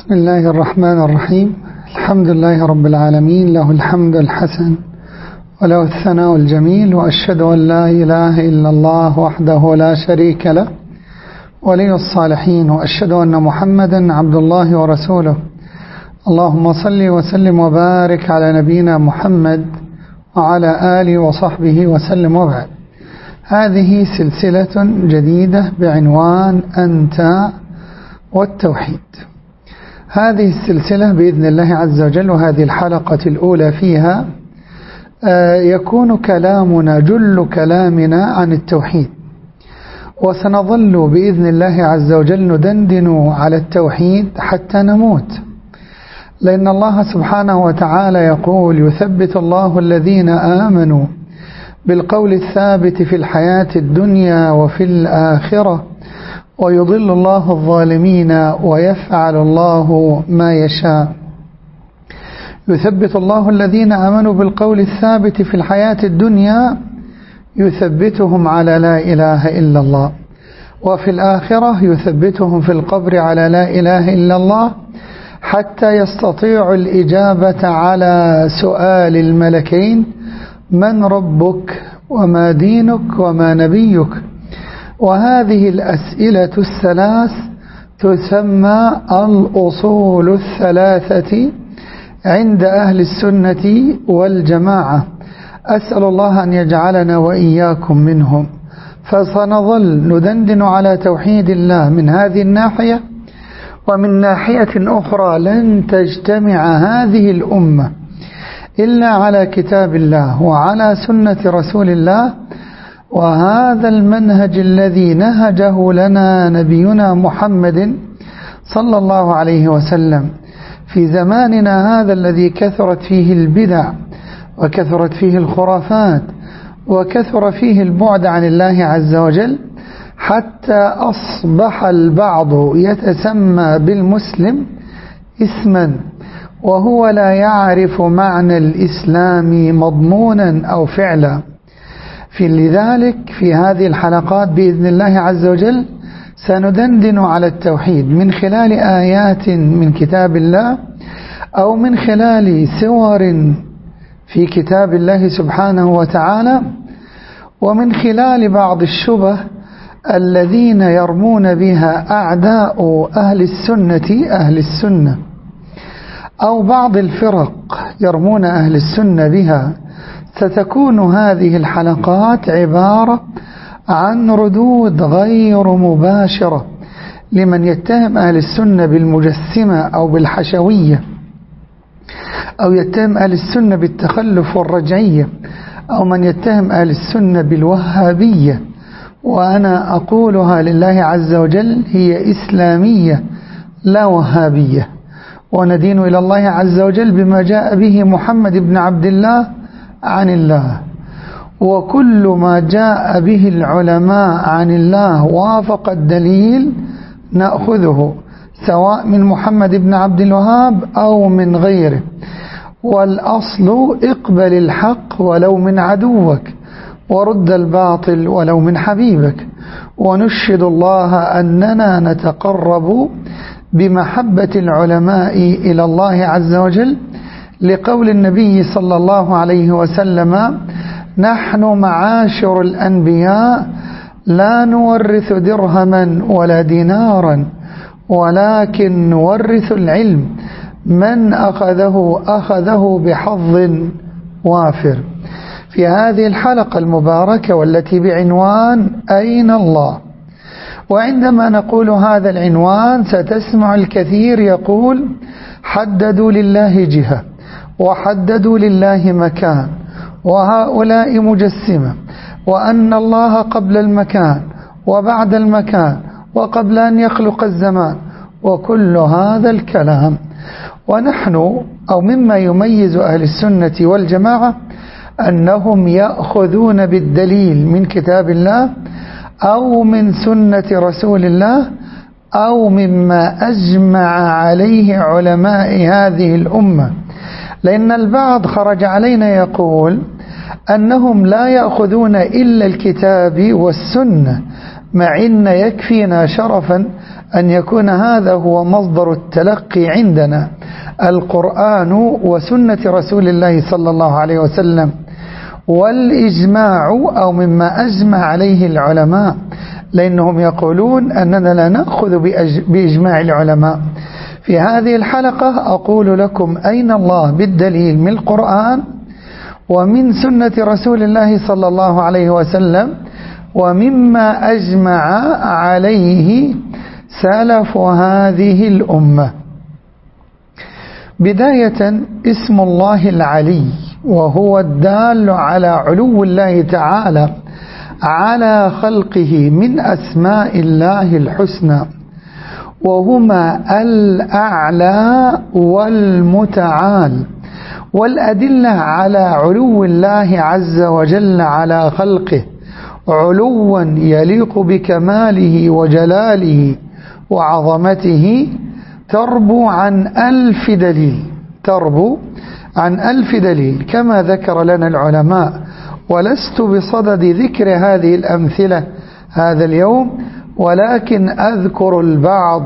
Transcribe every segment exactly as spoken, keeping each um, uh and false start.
بسم الله الرحمن الرحيم. الحمد لله رب العالمين، له الحمد الحسن وله الثناء الجميل، وأشهد أن لا إله إلا الله وحده لا شريك له ولي الصالحين، وأشهد أن محمدا عبد الله ورسوله. اللهم صل وسلم وبارك على نبينا محمد وعلى آله وصحبه وسلم، وبعد. هذه سلسلة جديدة بعنوان أنت والتوحيد. هذه السلسلة بإذن الله عز وجل، وهذه الحلقة الأولى فيها يكون كلامنا جل كلامنا عن التوحيد، وسنظل بإذن الله عز وجل ندندن على التوحيد حتى نموت، لأن الله سبحانه وتعالى يقول: يثبت الله الذين آمنوا بالقول الثابت في الحياة الدنيا وفي الآخرة ويضل الله الظالمين ويفعل الله ما يشاء. يثبت الله الذين آمنوا بالقول الثابت في الحياة الدنيا، يثبتهم على لا إله إلا الله، وفي الآخرة يثبتهم في القبر على لا إله إلا الله، حتى يستطيعوا الإجابة على سؤال الملكين: من ربك وما دينك وما نبيك؟ وهذه الأسئلة الثلاث تسمى الأصول الثلاثة عند أهل السنة والجماعة. أسأل الله أن يجعلنا وإياكم منهم. فسنظل ندندن على توحيد الله من هذه الناحية، ومن ناحية أخرى لن تجتمع هذه الأمة إلا على كتاب الله وعلى سنة رسول الله، وهذا المنهج الذي نهجه لنا نبينا محمد صلى الله عليه وسلم في زماننا هذا الذي كثرت فيه البدع وكثرت فيه الخرافات وكثر فيه البعد عن الله عز وجل، حتى أصبح البعض يتسمى بالمسلم اسما وهو لا يعرف معنى الإسلام مضمونا أو فعلا. في لذلك في هذه الحلقات بإذن الله عز وجل سندندن على التوحيد من خلال آيات من كتاب الله، أو من خلال سور في كتاب الله سبحانه وتعالى، ومن خلال بعض الشبه الذين يرمون بها أعداء أهل السنة أهل السنة أو بعض الفرق يرمون أهل السنة بها. ستكون هذه الحلقات عبارة عن ردود غير مباشرة لمن يتهم أهل السنة بالمجسمة أو بالحشوية، أو يتهم أهل السنة بالتخلف والرجعية، أو من يتهم أهل السنة بالوهابية. وأنا أقولها لله عز وجل: هي إسلامية لا وهابية، وندين إلى الله عز وجل بما جاء به محمد بن عبد الله عن الله، وكل ما جاء به العلماء عن الله وافق الدليل نأخذه، سواء من محمد بن عبد الوهاب أو من غيره. والأصل: اقبل الحق ولو من عدوك، ورد الباطل ولو من حبيبك. ونشهد الله أننا نتقرب بمحبة العلماء إلى الله عز وجل، لقول النبي صلى الله عليه وسلم: نحن معاشر الأنبياء لا نورث درهما ولا دينارا، ولكن نورث العلم، من أخذه أخذه بحظ وافر. في هذه الحلقة المباركة والتي بعنوان أين الله، وعندما نقول هذا العنوان ستسمع الكثير يقول: حددوا لله جهة، وحددوا لله مكان، وهؤلاء مجسمة، وأن الله قبل المكان وبعد المكان وقبل أن يخلق الزمان، وكل هذا الكلام. ونحن أو مما يميز أهل السنة والجماعة أنهم يأخذون بالدليل من كتاب الله أو من سنة رسول الله، أو مما أجمع عليه علماء هذه الأمة. لأن البعض خرج علينا يقول أنهم لا يأخذون إلا الكتاب والسنة، مع إن يكفينا شرفا أن يكون هذا هو مصدر التلقي عندنا، القرآن وسنة رسول الله صلى الله عليه وسلم، والإجماع أو مما أجمع عليه العلماء، لأنهم يقولون أننا لا نأخذ بإجماع العلماء. في هذه الحلقة أقول لكم أين الله بالدليل من القرآن ومن سنة رسول الله صلى الله عليه وسلم، ومما أجمع عليه سلف هذه الأمة. بداية، اسم الله العلي، وهو الدال على علو الله تعالى على خلقه من أسماء الله الحسنى، وهما الأعلى والمتعال، والأدلة على علو الله عز وجل على خلقه علوا يليق بكماله وجلاله وعظمته تربو عن ألف دليل تربو عن ألف دليل كما ذكر لنا العلماء، ولست بصدد ذكر هذه الأمثلة هذا اليوم، ولكن أذكر البعض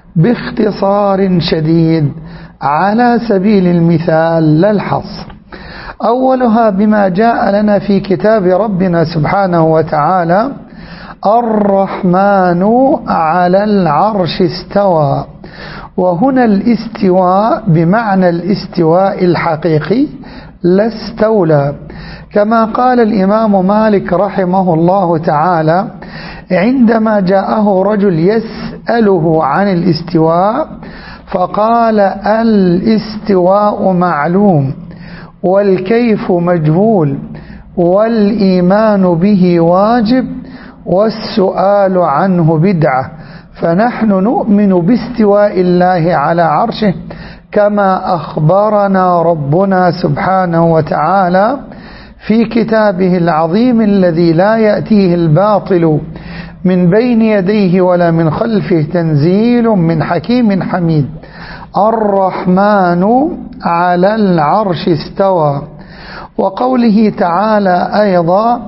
باختصار شديد على سبيل المثال لا الحصر. أولها بما جاء لنا في كتاب ربنا سبحانه وتعالى: الرحمن على العرش استوى. وهنا الاستواء بمعنى الاستواء الحقيقي لا استولى، كما قال الإمام مالك رحمه الله تعالى عندما جاءه رجل يسأله عن الاستواء فقال: الاستواء معلوم والكيف مجهول والإيمان به واجب والسؤال عنه بدعة، فنحن نؤمن باستواء الله على عرشه كما أخبرنا ربنا سبحانه وتعالى في كتابه العظيم الذي لا يأتيه الباطل من بين يديه ولا من خلفه، تنزيل من حكيم حميد. الرحمن على العرش استوى. وقوله تعالى أيضا: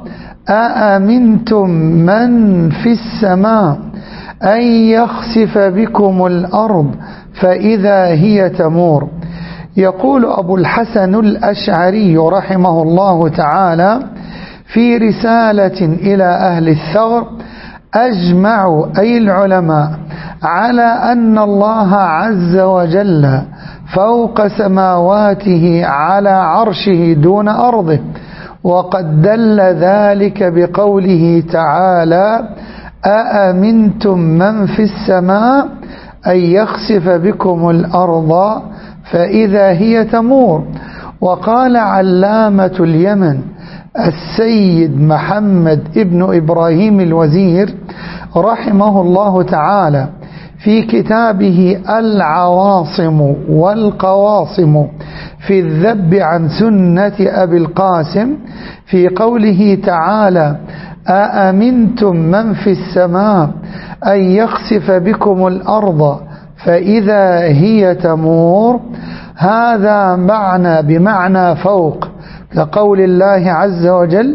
أأمنتم من في السماء أن يخسف بكم الأرض فإذا هي تمور. يقول أبو الحسن الأشعري رحمه الله تعالى في رسالة إلى أهل الثغر: أجمعوا أي العلماء على أن الله عز وجل فوق سماواته على عرشه دون أرضه، وقد دل ذلك بقوله تعالى: أأمنتم من في السماء أن يخسف بكم الأرض فإذا هي تمور. وقال علامة اليمن السيد محمد ابن إبراهيم الوزير رحمه الله تعالى في كتابه العواصم والقواصم في الذب عن سنة أبي القاسم في قوله تعالى: أأمنتم من في السماء أن يخسف بكم الأرض فإذا هي تمور، هذا معنى بمعنى فوق، كقول الله عز وجل: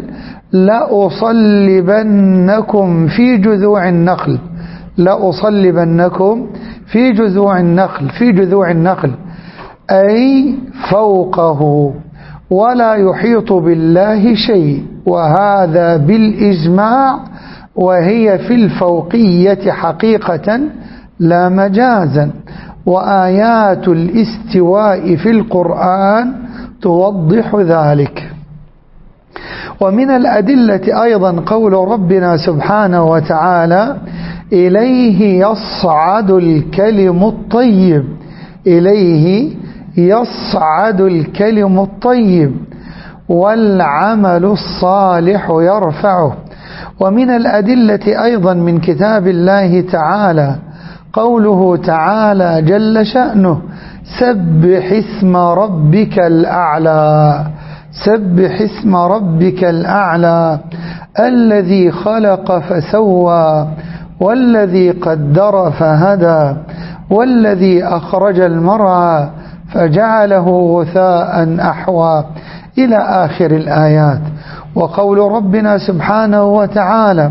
لأصلبنكم في جذوع النخل لأصلبنكم في جذوع النخل في جذوع النخل أي فوقه، ولا يحيط بالله شيء، وهذا بالإجماع، وهي في الفوقية حقيقة لا مجازا. وآيات الاستواء في القرآن توضح ذلك. ومن الأدلة أيضا قول ربنا سبحانه وتعالى: إليه يصعد الكلم الطيب إليه يصعد الكلم الطيب والعمل الصالح يرفعه. ومن الأدلة أيضا من كتاب الله تعالى قوله تعالى جل شأنه: سبح اسم ربك الأعلى سبح اسم ربك الأعلى الذي خلق فسوى والذي قدر فهدى والذي أخرج المرعى فجعله غثاء أحوى إلى آخر الآيات. وقول ربنا سبحانه وتعالى: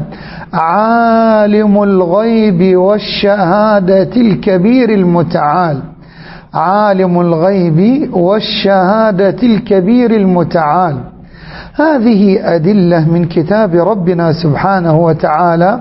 عالم الغيب والشهادة الكبير المتعال. عالم الغيب والشهادة الكبير المتعال. هذه أدلة من كتاب ربنا سبحانه وتعالى،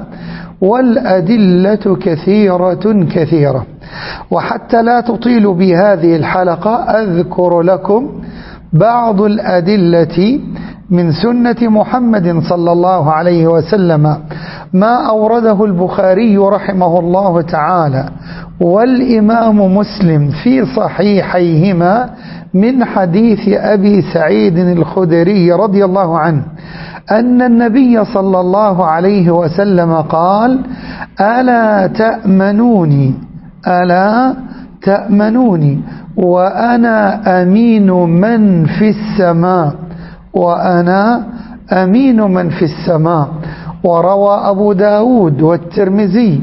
والأدلة كثيرة كثيرة. وحتى لا تطيل بهذه الحلقة أذكر لكم بعض الأدلة من سنة محمد صلى الله عليه وسلم، ما أورده البخاري رحمه الله تعالى والإمام مسلم في صحيحيهما من حديث أبي سعيد الخدري رضي الله عنه أن النبي صلى الله عليه وسلم قال: ألا تأمنوني ألا تأمنوني وأنا أمين من في السماء وأنا أمين من في السماء. وروى أبو داود والترمذي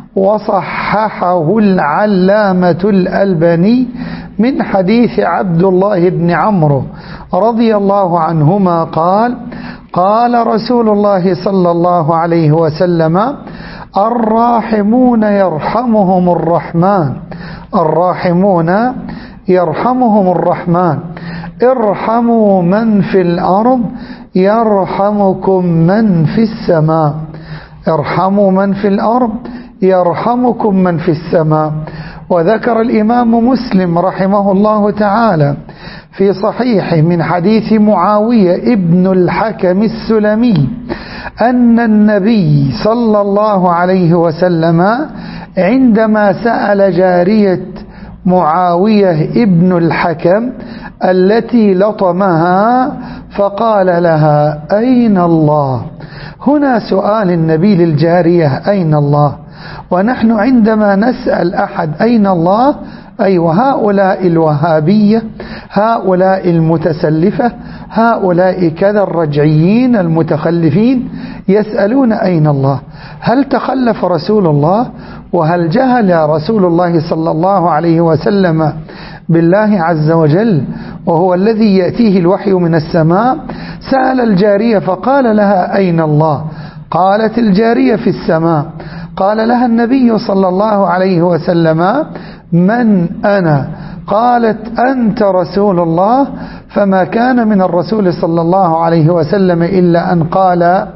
وصححه العلامة الألباني من حديث عبد الله بن عمرو رضي الله عنهما قال: قال رسول الله صلى الله عليه وسلم: الراحمون يرحمهم الرحمن الراحمون يرحمهم الرحمن ارحموا من في الأرض يرحمكم من في السماء ارحموا من في الأرض يرحمكم من في السماء. وذكر الإمام مسلم رحمه الله تعالى في صحيحه من حديث معاوية ابن الحكم السلمي أن النبي صلى الله عليه وسلم عندما سأل جارية معاوية ابن الحكم التي لطمها فقال لها: أين الله؟ هنا سؤال النبي للجارية: أين الله؟ ونحن عندما نسأل أحد أين الله، أي وهؤلاء الوهابية، هؤلاء المتسلفة، هؤلاء كذا الرجعيين المتخلفين يسألون أين الله. هل تخلف رسول الله؟ وهل جهل رسول الله صلى الله عليه وسلم بالله عز وجل وهو الذي يأتيه الوحي من السماء؟ سأل الجارية فقال لها: أين الله؟ قالت الجارية: في السماء. قال لها النبي صلى الله عليه وسلم: من أنا؟ قالت: أنت رسول الله. فما كان من الرسول صلى الله عليه وسلم إلا أن قال: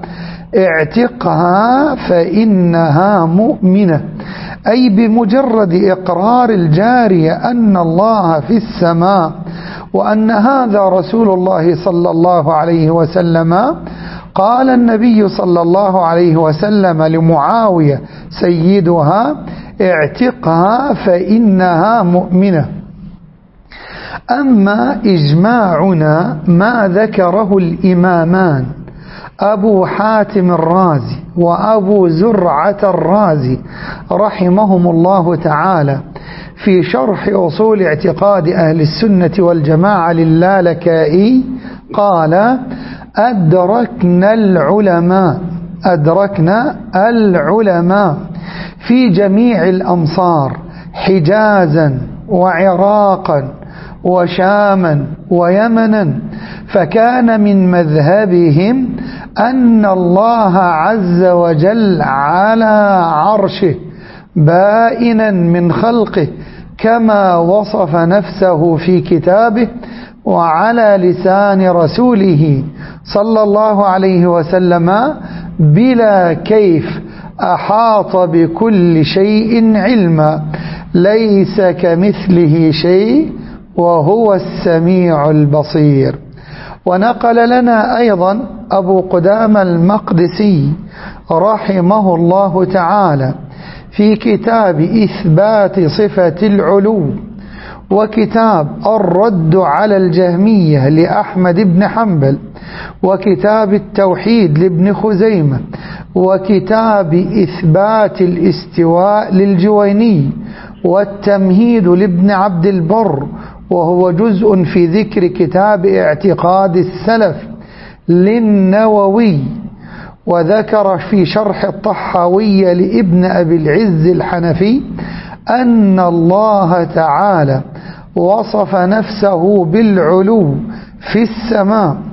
اعتقها فإنها مؤمنة، أي بمجرد إقرار الجارية أن الله في السماء وأن هذا رسول الله صلى الله عليه وسلم، قال النبي صلى الله عليه وسلم لمعاوية سيدها: اعتقها فإنها مؤمنة. أما إجماعنا ما ذكره الإمامان أبو حاتم الرازي وأبو زرعة الرازي رحمهم الله تعالى في شرح أصول اعتقاد أهل السنة والجماعة للالكائي، قال: أدركنا العلماء أدركنا العلماء في جميع الأمصار حجازا وعراقا وشاما ويمنا، فكان من مذهبهم أن الله عز وجل على عرشه بائنا من خلقه كما وصف نفسه في كتابه وعلى لسان رسوله صلى الله عليه وسلم بلا كيف، أحاط بكل شيء علما، ليس كمثله شيء وهو السميع البصير. ونقل لنا أيضا أبو قدامة المقدسي رحمه الله تعالى في كتاب إثبات صفة العلو، وكتاب الرد على الجهمية لأحمد بن حنبل، وكتاب التوحيد لابن خزيمة، وكتاب إثبات الاستواء للجويني، والتمهيد لابن عبد البر، وهو جزء في ذكر كتاب اعتقاد السلف للنووي. وذكر في شرح الطحاوية لابن أبي العز الحنفي أن الله تعالى وصف نفسه بالعلو في السماء،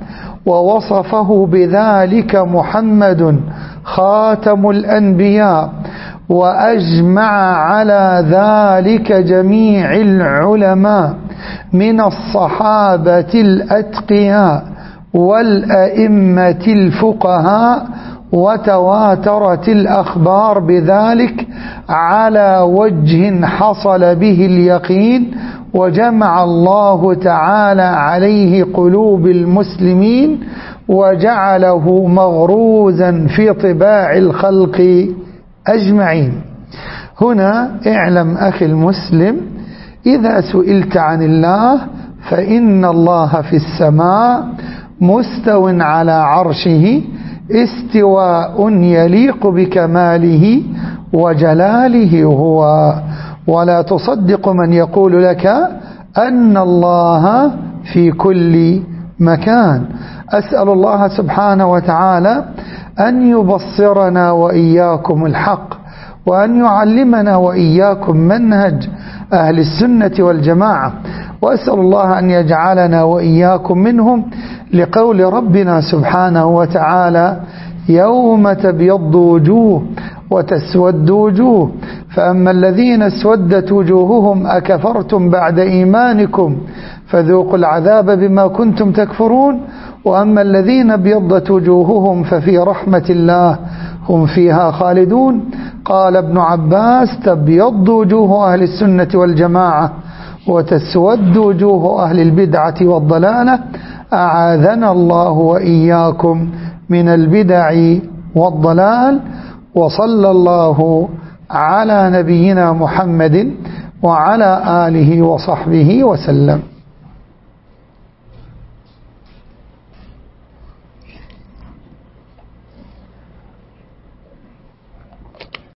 ووصفه بذلك محمد خاتم الأنبياء، وأجمع على ذلك جميع العلماء من الصحابة الأتقياء والأئمة الفقهاء، وتواترت الأخبار بذلك على وجه حصل به اليقين، وجمع الله تعالى عليه قلوب المسلمين وجعله مغروزا في طباع الخلق أجمعين. هنا اعلم أخي المسلم، إذا سئلت عن الله فإن الله في السماء مستو على عرشه استواء يليق بكماله وجلاله هو، ولا تصدق من يقول لك أن الله في كل مكان. أسأل الله سبحانه وتعالى أن يبصرنا وإياكم الحق، وأن يعلمنا وإياكم منهج أهل السنة والجماعة، وأسأل الله أن يجعلنا وإياكم منهم، لقول ربنا سبحانه وتعالى: يوم تبيض وجوه وتسود وجوه، فأما الذين اسودت وجوههم أكفرتم بعد إيمانكم فذوقوا العذاب بما كنتم تكفرون، وأما الذين ابيضت وجوههم ففي رحمة الله هم فيها خالدون. قال ابن عباس: تبيض وجوه أهل السنة والجماعة وتسود وجوه أهل البدعة والضلالة، أعاذنا الله وإياكم من البدع والضلال. وصلى الله على نبينا محمد وعلى آله وصحبه وسلم.